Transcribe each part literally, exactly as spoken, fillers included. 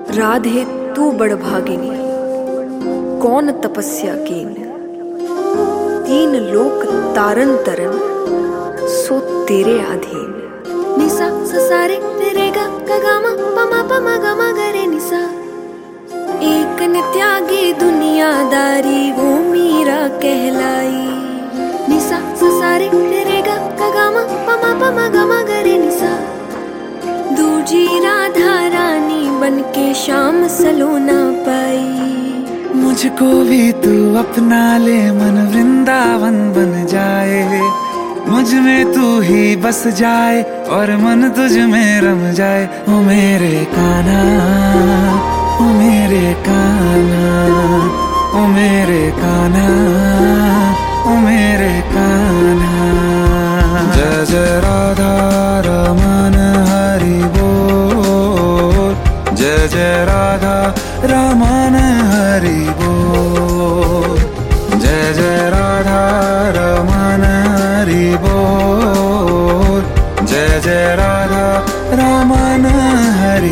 राधे तू बड़भागिनी, कौन तपस्या कीन। तीन लोक तारन तरन, सो तेरे अधीन। निसा ससारे तेरे गा गगामा पमा पमा गमा गरे निसा। एक न त्यागी दुनियादारी वो मीरा कहलाई। निसा ससारे तेरे गा गगामा पमा पमा गमा गरे निसा। दूजी राधा रानी बनके शाम सलोना पाई। मुझको भी तू अपना ले, मन वृंदावन बन जाए। मुझ में तू ही बस जाए और मन तुझ में रम जाए। ओ मेरे कान्हा, ओ मेरे कान्हा, ओ मेरे कान्हा, ओ मेरे कान्हा। जय जय राधा रमन हरि बोल, जय जय राधा रमन हरि बोल, जय जय राधा रमन हरि बोल, जय जय राधा रमन हरि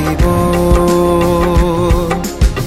बोल।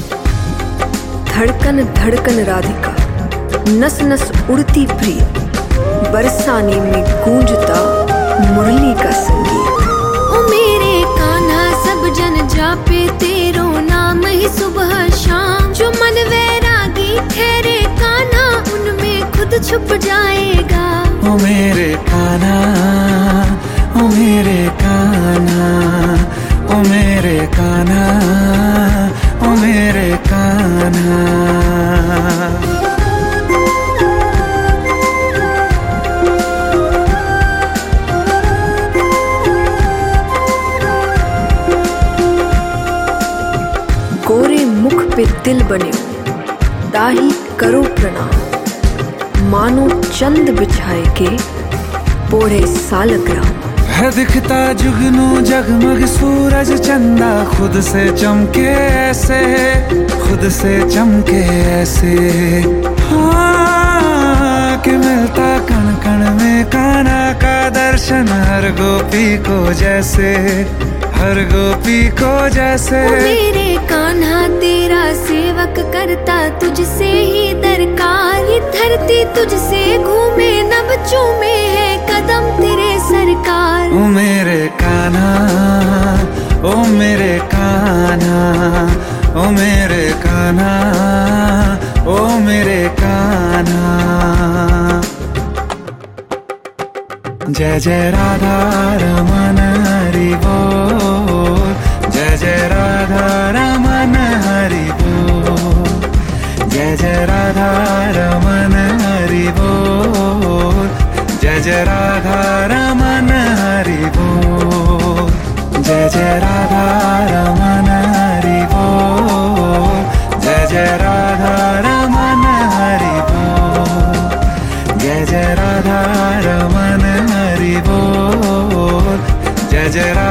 धड़कन धड़कन राधिका, नस नस उड़ती प्रिय, बरसाने में गूंजता मुरली का संगीत। ओ मेरे कान्हा सब जन जापे तेरो नाम ही सुबह शाम। जो मन वैरागी ठहरे कान्हा, उनमें खुद छुप जाएगा। ओ मेरे कान्हा, ओ मेरे कान्हा, ओ मेरे कान्हा, ओ मेरे कान्हा। गोरे मुख पे तिल बने, दाही करो प्रणाम। मानो चंद बिछाए के पोढ़े सालग्राम। है दिखता जुगनू जगमग सूरज चंदा, खुद से चमके ऐसे, खुद से चमके ऐसे। हाँ कि मिलता कण कण में कान्हा का दर्शन, हर गोपी को जैसे, हर गोपी को जैसे। ओ मेरे कान्हा तेरा सेवक करता तुझसे ही दरकार। ये धरती तुझसे घूमे नभ चूमे है कदम तेरे सरकार। ओ मेरे कान्हा, ओ मेरे कान्हा, ओ मेरे कान्हा, ओ मेरे कान्हा। जय जय राधा रमन हरि बोल, जय जय राधा रमन हरि बोल, जय जय राधा रमन हरि बोल, जय जय राधा रमन हरि बोल, जय जय राधा रमन हरि बोल, जय जय राधा रमन हरि बोल, जय जय राधा रमन हरि बोल, जय जय